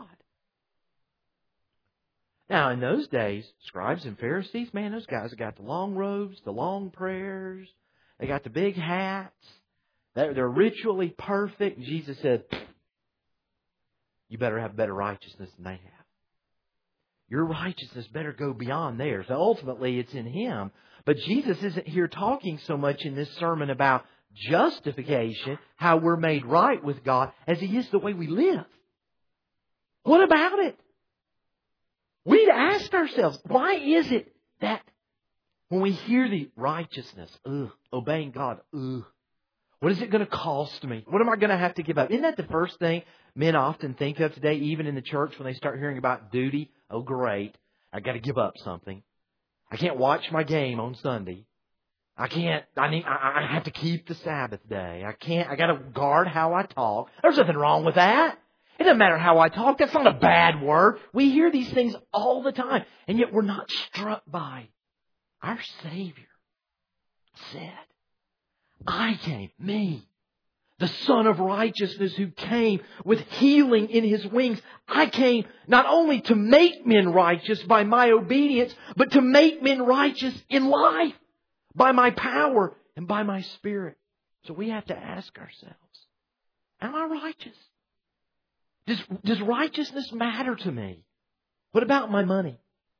Now, in those days, scribes and Pharisees, man, those guys have got the long robes, the long prayers, they got the big hats, they're ritually perfect. And Jesus said, you better have better righteousness than they have. Your righteousness better go beyond theirs. Now, ultimately, it's in Him. But Jesus isn't here talking so much in this sermon about justification, how we're made right with God, as He is the way we live. What about it? We need to ask ourselves, why is it that when we hear the righteousness, obeying God, what is it going to cost me? What am I going to have to give up? Isn't that the first thing men often think of today, even in the church, when they start hearing about duty? Oh, great. I got to give up something. I can't watch my game on Sunday. I have to keep the Sabbath day. I got to guard how I talk. There's nothing wrong with that. It doesn't matter how I talk. That's not a bad word. We hear these things all the time. And yet we're not struck by. Our Savior said, I came, me, the Son of Righteousness who came with healing in His wings. I came not only to make men righteous by my obedience, but to make men righteous in life by my power and by my Spirit. So we have to ask ourselves, am I righteous? Does righteousness matter to me? What about my money?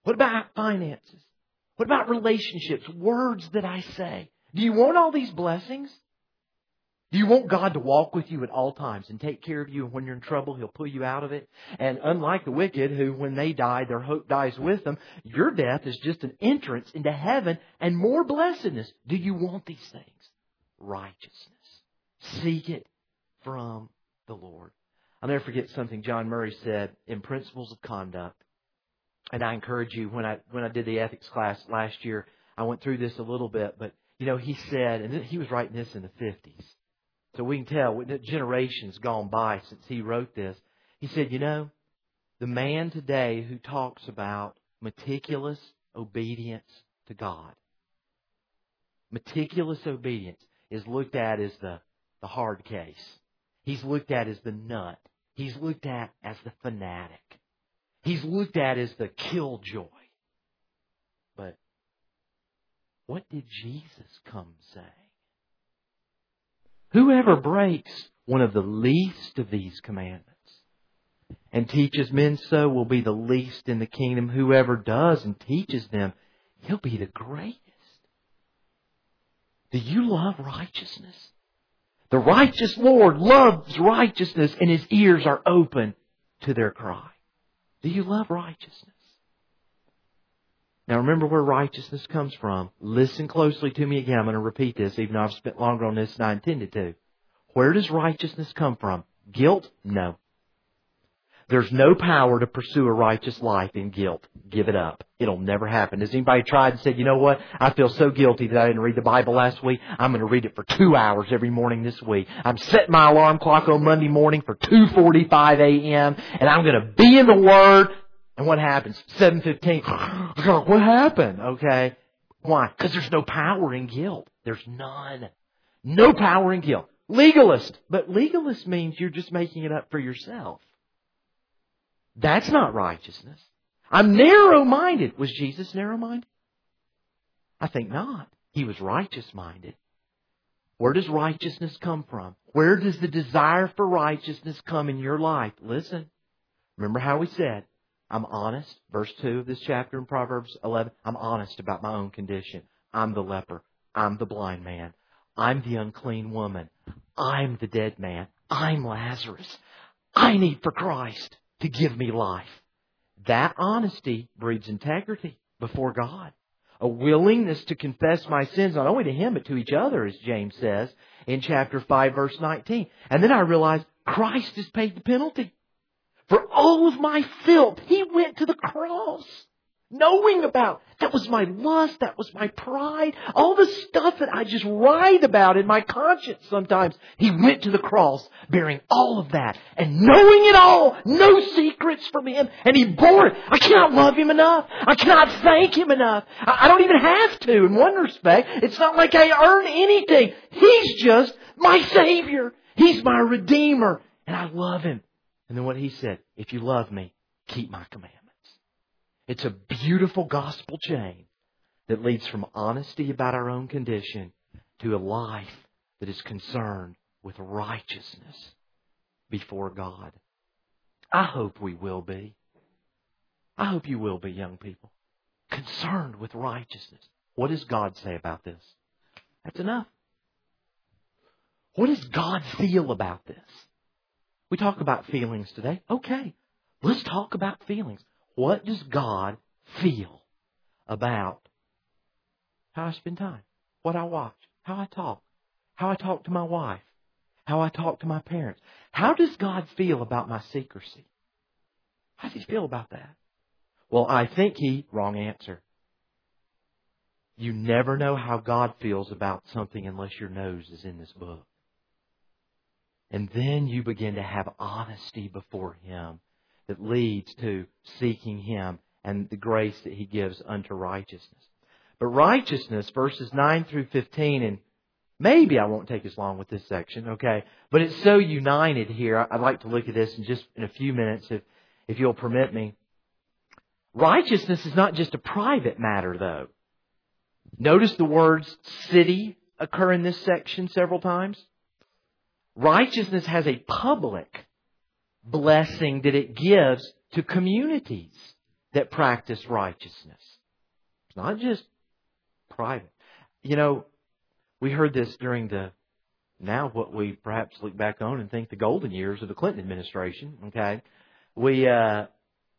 What about finances? What about relationships? Words that I say. Do you want all these blessings? Do you want God to walk with you at all times and take care of you, and when you're in trouble, He'll pull you out of it? And unlike the wicked, who when they die, their hope dies with them, your death is just an entrance into heaven and more blessedness. Do you want these things? Righteousness. Seek it from the Lord. I'll never forget something John Murray said in Principles of Conduct. And I encourage you, when I did the ethics class last year, I went through this a little bit, but he said, and he was writing this in the 50s. So we can tell generations gone by since he wrote this. He said, the man today who talks about meticulous obedience to God, meticulous obedience is looked at as the hard case. He's looked at as the nut. He's looked at as the fanatic. He's looked at as the killjoy. But what did Jesus come saying? Whoever breaks one of the least of these commandments and teaches men so will be the least in the kingdom. Whoever does and teaches them, he'll be the greatest. Do you love righteousness? The righteous Lord loves righteousness, and His ears are open to their cry. Do you love righteousness? Now remember where righteousness comes from. Listen closely to me again. I'm going to repeat this, even though I've spent longer on this than I intended to. Where does righteousness come from? Guilt? No. There's no power to pursue a righteous life in guilt. Give it up. It'll never happen. Has anybody tried and said, you know what? I feel so guilty that I didn't read the Bible last week. I'm going to read it for 2 hours every morning this week. I'm setting my alarm clock on Monday morning for 2:45 a.m. and I'm going to be in the Word. And what happens? 7:15. What happened? Okay. Why? Because there's no power in guilt. There's none. No power in guilt. Legalist. But legalist means you're just making it up for yourself. That's not righteousness. I'm narrow-minded. Was Jesus narrow-minded? I think not. He was righteous-minded. Where does righteousness come from? Where does the desire for righteousness come in your life? Listen. Remember how we said, I'm honest. Verse 2 of this chapter in Proverbs 11. I'm honest about my own condition. I'm the leper. I'm the blind man. I'm the unclean woman. I'm the dead man. I'm Lazarus. I need for Christ to give me life. That honesty breeds integrity before God. A willingness to confess my sins not only to Him but to each other, as James says in chapter 5, verse 19. And then I realized Christ has paid the penalty. For all of my filth, He went to the cross. Knowing about, that was my lust, that was my pride, all the stuff that I just write about in my conscience sometimes. He went to the cross bearing all of that and knowing it all, no secrets from Him, and He bore it. I cannot love Him enough. I cannot thank Him enough. I don't even have to in one respect. It's not like I earn anything. He's just my Savior. He's my Redeemer, and I love Him. And then what He said, if you love me, keep my commandments. It's a beautiful gospel chain that leads from honesty about our own condition to a life that is concerned with righteousness before God. I hope we will be. I hope you will be, young people. Concerned with righteousness. What does God say about this? That's enough. What does God feel about this? We talk about feelings today. Okay, let's talk about feelings. What does God feel about how I spend time, what I watch, how I talk to my wife, how I talk to my parents? How does God feel about my secrecy? How does He feel about that? Well, I think wrong answer. You never know how God feels about something unless your nose is in this book. And then you begin to have honesty before Him that leads to seeking Him and the grace that He gives unto righteousness. But righteousness, verses 9 through 15, and maybe I won't take as long with this section, okay? But it's so united here. I'd like to look at this in a few minutes, if you'll permit me. Righteousness is not just a private matter, though. Notice the words city occur in this section several times. Righteousness has a public blessing that it gives to communities. that practice righteousness. It's not just private. We heard this during now what we perhaps look back on and think the golden years of the Clinton administration. Okay, we dealt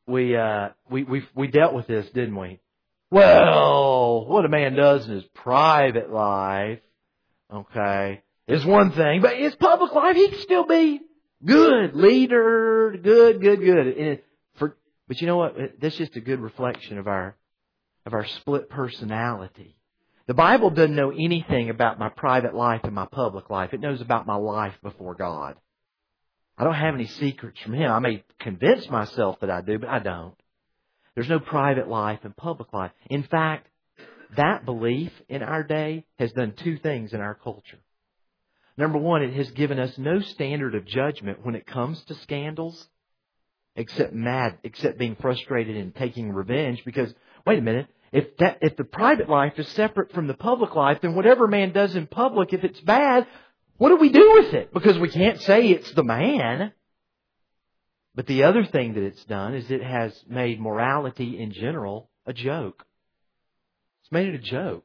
with this, didn't we? Well, what a man does in his private life, okay, is one thing, but his public life, he can still be good leader, good. But you know what? That's just a good reflection of our split personality. The Bible doesn't know anything about my private life and my public life. It knows about my life before God. I don't have any secrets from Him. I may convince myself that I do, but I don't. There's no private life and public life. In fact, that belief in our day has done two things in our culture. Number one, it has given us no standard of judgment when it comes to scandals, except being frustrated and taking revenge. Because, wait a minute, if the private life is separate from the public life, then whatever man does in public, if it's bad, what do we do with it? Because we can't say it's the man. But the other thing that it's done is it has made morality in general a joke. It's made it a joke.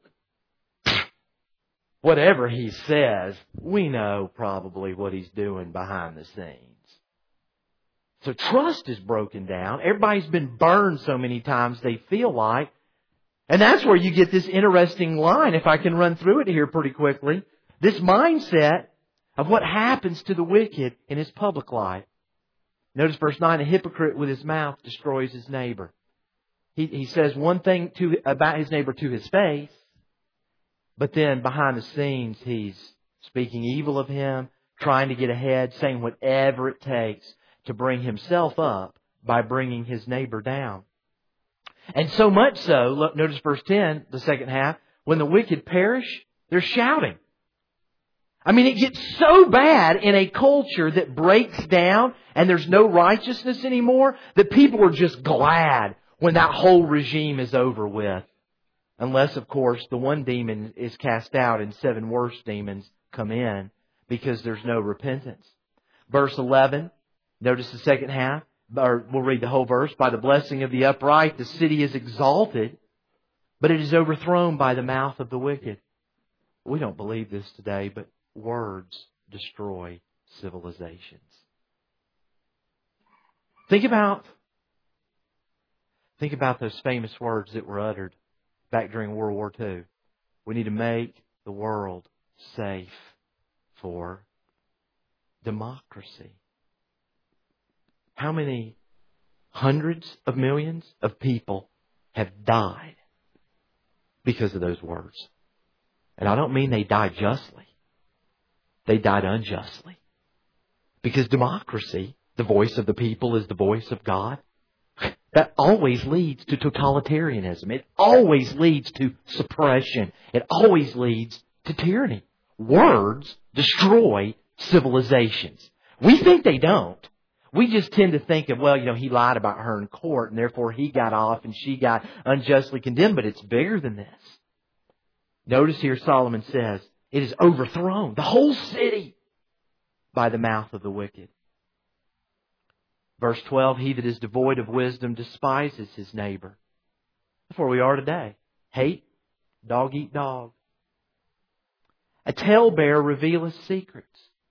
Whatever he says, we know probably what he's doing behind the scenes. So trust is broken down. Everybody's been burned so many times they feel like. And that's where you get this interesting line, if I can run through it here pretty quickly. This mindset of what happens to the wicked in his public life. Notice verse 9, a hypocrite with his mouth destroys his neighbor. He says one thing about his neighbor to his face, but then behind the scenes he's speaking evil of him, trying to get ahead, saying whatever it takes to bring himself up by bringing his neighbor down. And so much so, look, notice verse 10, the second half, when the wicked perish, they're shouting. I mean, it gets so bad in a culture that breaks down and there's no righteousness anymore that people are just glad when that whole regime is over with. Unless, of course, the one demon is cast out and 7 worse demons come in because there's no repentance. Verse 11, notice the second half, or we'll read the whole verse. By the blessing of the upright, the city is exalted, but it is overthrown by the mouth of the wicked. We don't believe this today, but words destroy civilizations. Think about those famous words that were uttered back during World War II. We need to make the world safe for democracy. How many hundreds of millions of people have died because of those words? And I don't mean they died justly. They died unjustly. Because democracy, the voice of the people, is the voice of God. That always leads to totalitarianism. It always leads to suppression. It always leads to tyranny. Words destroy civilizations. We think they don't. We just tend to think of, he lied about her in court and therefore he got off and she got unjustly condemned. But it's bigger than this. Notice here Solomon says, it is overthrown, the whole city, by the mouth of the wicked. Verse 12, he that is devoid of wisdom despises his neighbor. That's where we are today. Hate, dog eat dog. A talebearer revealeth secrets.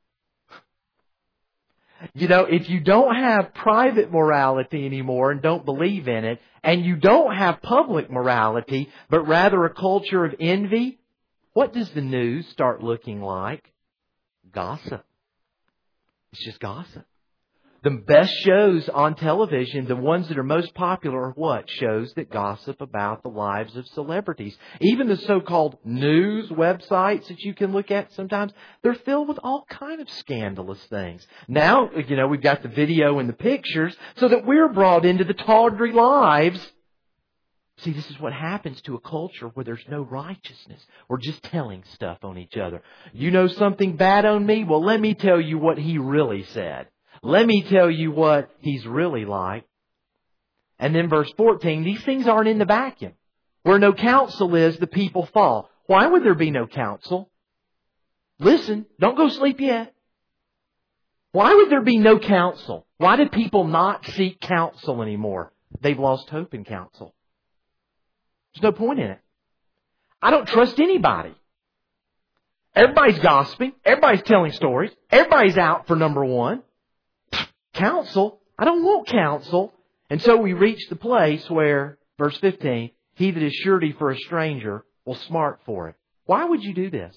If you don't have private morality anymore and don't believe in it, and you don't have public morality, but rather a culture of envy, what does the news start looking like? Gossip. It's just gossip. The best shows on television, the ones that are most popular, are what? Shows that gossip about the lives of celebrities. Even the so-called news websites that you can look at sometimes, they're filled with all kind of scandalous things. Now, we've got the video and the pictures so that we're brought into the tawdry lives. See, this is what happens to a culture where there's no righteousness. We're just telling stuff on each other. You know something bad on me? Well, let me tell you what he really said. Let me tell you what he's really like. And then verse 14, these things aren't in the vacuum. Where no counsel is, the people fall. Why would there be no counsel? Listen, don't go sleep yet. Why would there be no counsel? Why do people not seek counsel anymore? they've lost hope in counsel. There's no point in it. I don't trust anybody. Everybody's gossiping. Everybody's telling stories. Everybody's out for number one. Counsel? I don't want counsel. And so we reach the place where, verse 15, he that is surety for a stranger will smart for it. Why would you do this?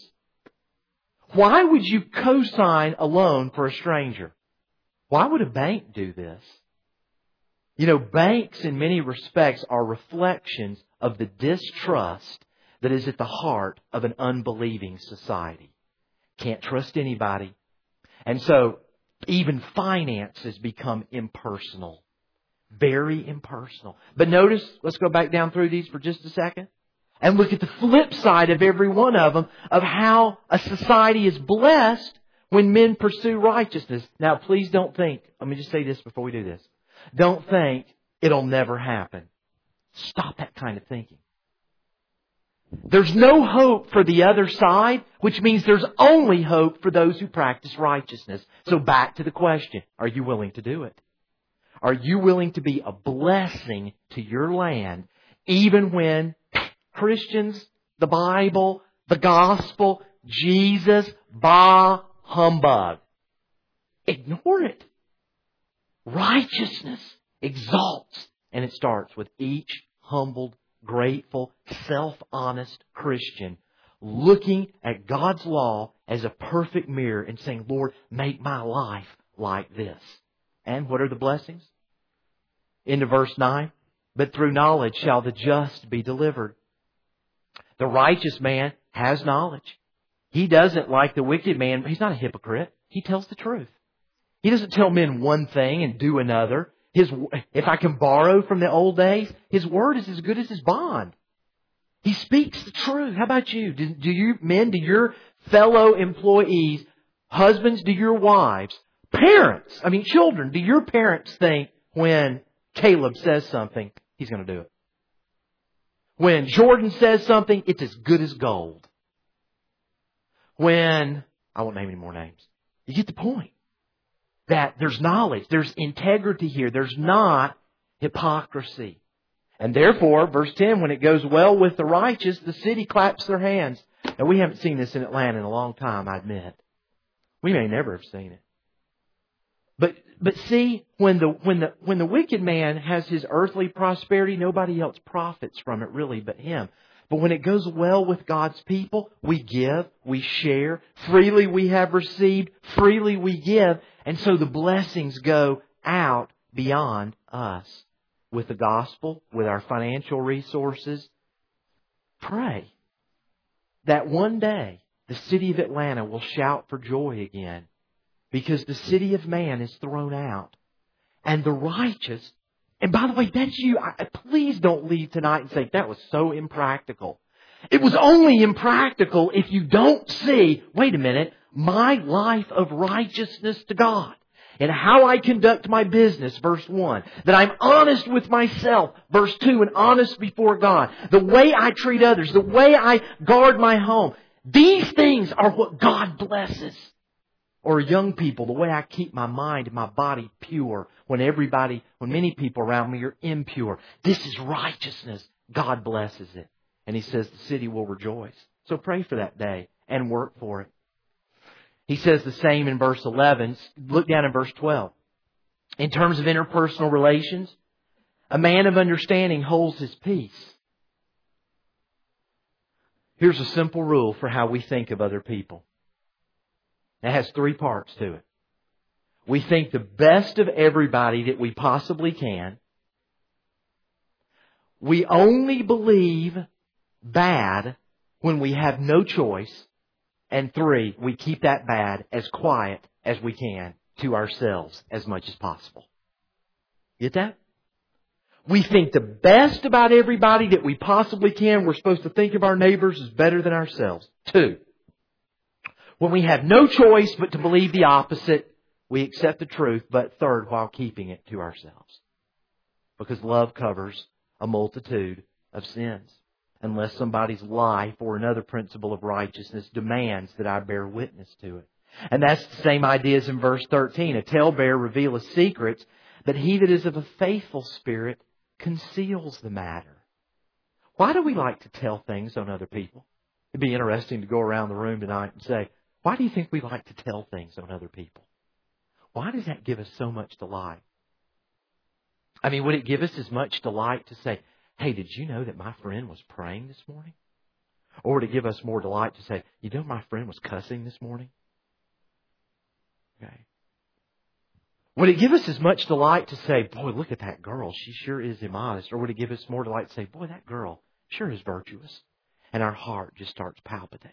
Why would you co-sign a loan for a stranger? Why would a bank do this? You know, banks in many respects are reflections of the distrust that is at the heart of an unbelieving society. Can't trust anybody. And so even finances become impersonal. Very impersonal. But notice, let's go back down through these for just a second and look at the flip side of every one of them, of how a society is blessed when men pursue righteousness. Now, please don't think, let me just say this before we do this. Don't think it'll never happen. Stop that kind of thinking. There's no hope for the other side, which means there's only hope for those who practice righteousness. So back to the question, are you willing to do it? Are you willing to be a blessing to your land, even when Christians, the Bible, the gospel, Jesus, bah, humbug? Ignore it. Righteousness exalts, and it starts with each humbled, grateful, self-honest Christian looking at God's law as a perfect mirror and saying, Lord, make my life like this. And what are the blessings? Into verse 9. But through knowledge shall the just be delivered. The righteous man has knowledge. He doesn't, like the wicked man, he's not a hypocrite. He tells the truth. He doesn't tell men one thing and do another. If I can borrow from the old days, his word is as good as his bond. He speaks the truth. How about you? Do you men, do your fellow employees, husbands, do your wives, parents, children, do your parents think when Caleb says something, he's going to do it? When Jordan says something, it's as good as gold. When, I won't name any more names. You get the point. That there's knowledge, there's integrity here, there's not hypocrisy. And therefore, verse 10, when it goes well with the righteous, the city claps their hands. Now, we haven't seen this in Atlanta in a long time, I admit. We may never have seen it. But see, when the wicked man has his earthly prosperity, nobody else profits from it really but him. But when it goes well with God's people, we give, we share. Freely we have received, freely we give. And so the blessings go out beyond us. With the gospel, with our financial resources. Pray that one day the city of Atlanta will shout for joy again. Because the city of man is thrown out. And the righteous, and by the way, that's you. Please don't leave tonight and say, that was so impractical. It was only impractical if you don't see, wait a minute, my life of righteousness to God. And how I conduct my business, verse 1. That I'm honest with myself, verse 2, and honest before God. The way I treat others, the way I guard my home. These things are what God blesses. Or young people, the way I keep my mind and my body pure when many people around me are impure. This is righteousness. God blesses it. And He says the city will rejoice. So pray for that day and work for it. He says the same in verse 11. Look down in verse 12. In terms of interpersonal relations, a man of understanding holds his peace. Here's a simple rule for how we think of other people. It has 3 parts to it. We think the best of everybody that we possibly can. We only believe bad when we have no choice. And 3, we keep that bad as quiet as we can to ourselves as much as possible. Get that? We think the best about everybody that we possibly can. We're supposed to think of our neighbors as better than ourselves. 2, when we have no choice but to believe the opposite, we accept the truth, but 3rd, while keeping it to ourselves. Because love covers a multitude of sins. Unless somebody's life or another principle of righteousness demands that I bear witness to it. And that's the same idea as in verse 13. A talebearer revealeth secrets, but he that is of a faithful spirit conceals the matter. Why do we like to tell things on other people? It'd be interesting to go around the room tonight and say, why do you think we like to tell things on other people? Why does that give us so much delight? I mean, would it give us as much delight to say, hey, did you know that my friend was praying this morning? Or would it give us more delight to say, you know my friend was cussing this morning? Okay. Would it give us as much delight to say, boy, look at that girl, she sure is immodest? Or would it give us more delight to say, boy, that girl sure is virtuous? And our heart just starts palpitating.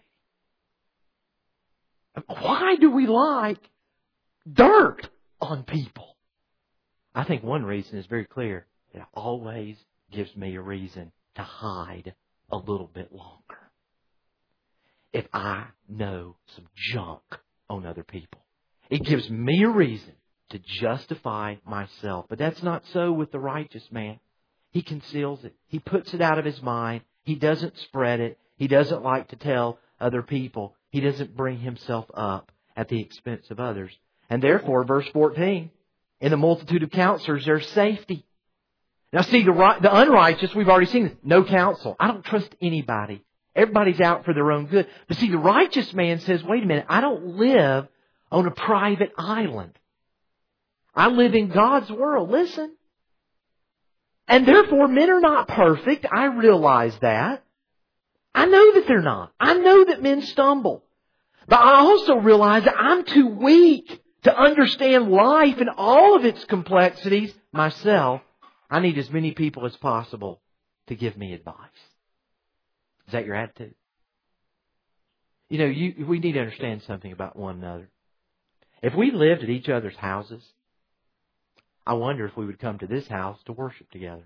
Why do we like dirt on people? I think one reason is very clear. It always gives me a reason to hide a little bit longer. If I know some junk on other people, it gives me a reason to justify myself. But that's not so with the righteous man. He conceals it. He puts it out of his mind. He doesn't spread it. He doesn't like to tell other people. He doesn't bring himself up at the expense of others. And therefore, verse 14, in the multitude of counselors, there's safety. Now see, the unrighteous, we've already seen this, no counsel. I don't trust anybody. Everybody's out for their own good. But see, the righteous man says, wait a minute, I don't live on a private island. I live in God's world. Listen. And therefore, men are not perfect. I realize that. I know that they're not. I know that men stumble. But I also realize that I'm too weak to understand life and all of its complexities myself. I need as many people as possible to give me advice. Is that your attitude? You know, we need to understand something about one another. If we lived at each other's houses, I wonder if we would come to this house to worship together.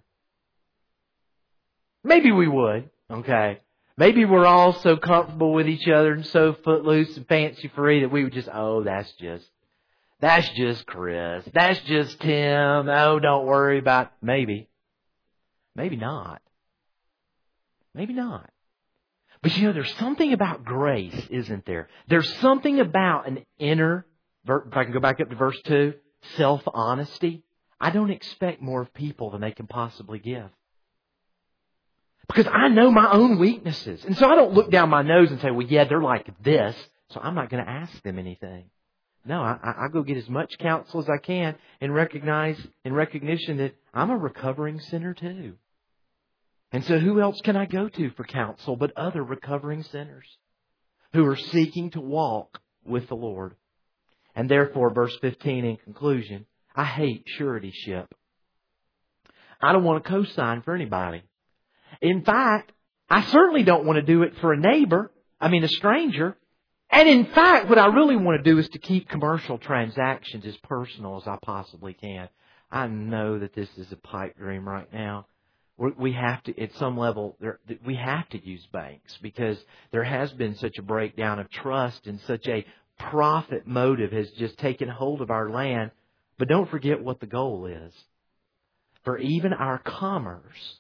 Maybe we would, okay? Maybe we're all so comfortable with each other and so footloose and fancy-free that we would just, oh, that's just Chris. That's just Tim. Oh, don't worry about... Maybe. Maybe not. Maybe not. But you know, there's something about grace, isn't there? There's something about an inner, if I can go back up to verse 2, self-honesty. I don't expect more of people than they can possibly give. Because I know my own weaknesses. And so I don't look down my nose and say, well, yeah, they're like this, so I'm not going to ask them anything. No, I go get as much counsel as I can and recognition that I'm a recovering sinner too. And so who else can I go to for counsel but other recovering sinners who are seeking to walk with the Lord? And therefore, verse 15 in conclusion, I hate suretyship. I don't want to co-sign for anybody. In fact, I certainly don't want to do it for a stranger. And in fact, what I really want to do is to keep commercial transactions as personal as I possibly can. I know that this is a pipe dream right now. We have to, at some level, we have to use banks because there has been such a breakdown of trust and such a profit motive has just taken hold of our land. But don't forget what the goal is. For even our commerce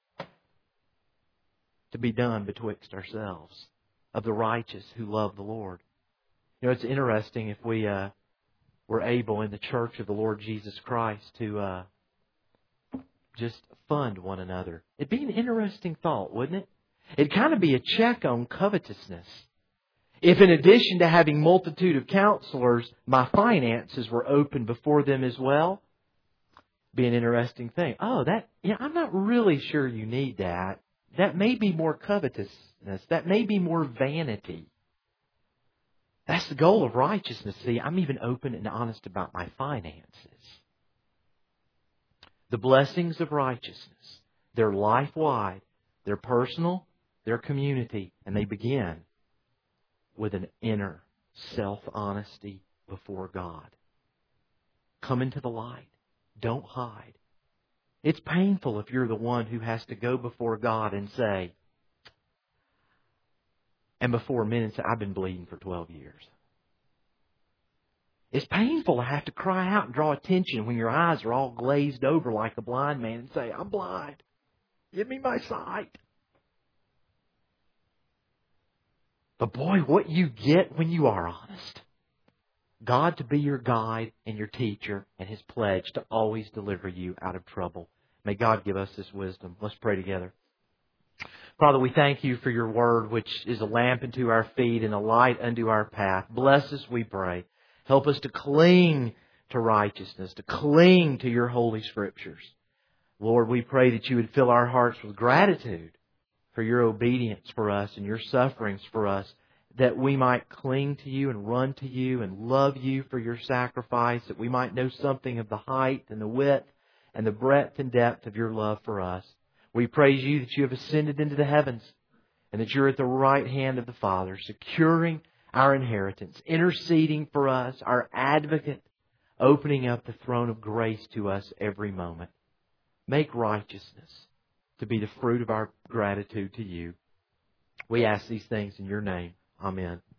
to be done betwixt ourselves of the righteous who love the Lord. You know, it's interesting if we were able in the church of the Lord Jesus Christ to just fund one another. It'd be an interesting thought, wouldn't it? It'd kind of be a check on covetousness. If in addition to having multitude of counselors, my finances were open before them as well, it'd be an interesting thing. Oh, I'm not really sure you need that. That may be more covetousness. That may be more vanity. That's the goal of righteousness. See, I'm even open and honest about my finances. The blessings of righteousness, they're life-wide, they're personal, they're community, and they begin with an inner self-honesty before God. Come into the light. Don't hide. It's painful if you're the one who has to go before God and say, and before men and say, I've been bleeding for 12 years. It's painful to have to cry out and draw attention when your eyes are all glazed over like a blind man and say, I'm blind. Give me my sight. But boy, what you get when you are honest. God to be your guide and your teacher and His pledge to always deliver you out of trouble. May God give us this wisdom. Let's pray together. Father, we thank You for Your Word, which is a lamp unto our feet and a light unto our path. Bless us, we pray. Help us to cling to righteousness, to cling to Your holy Scriptures. Lord, we pray that You would fill our hearts with gratitude for Your obedience for us and Your sufferings for us, that we might cling to You and run to You and love You for Your sacrifice, that we might know something of the height and the width and the breadth and depth of Your love for us. We praise You that You have ascended into the heavens and that You're at the right hand of the Father, securing our inheritance, interceding for us, our advocate, opening up the throne of grace to us every moment. Make righteousness to be the fruit of our gratitude to You. We ask these things in Your name. Amen.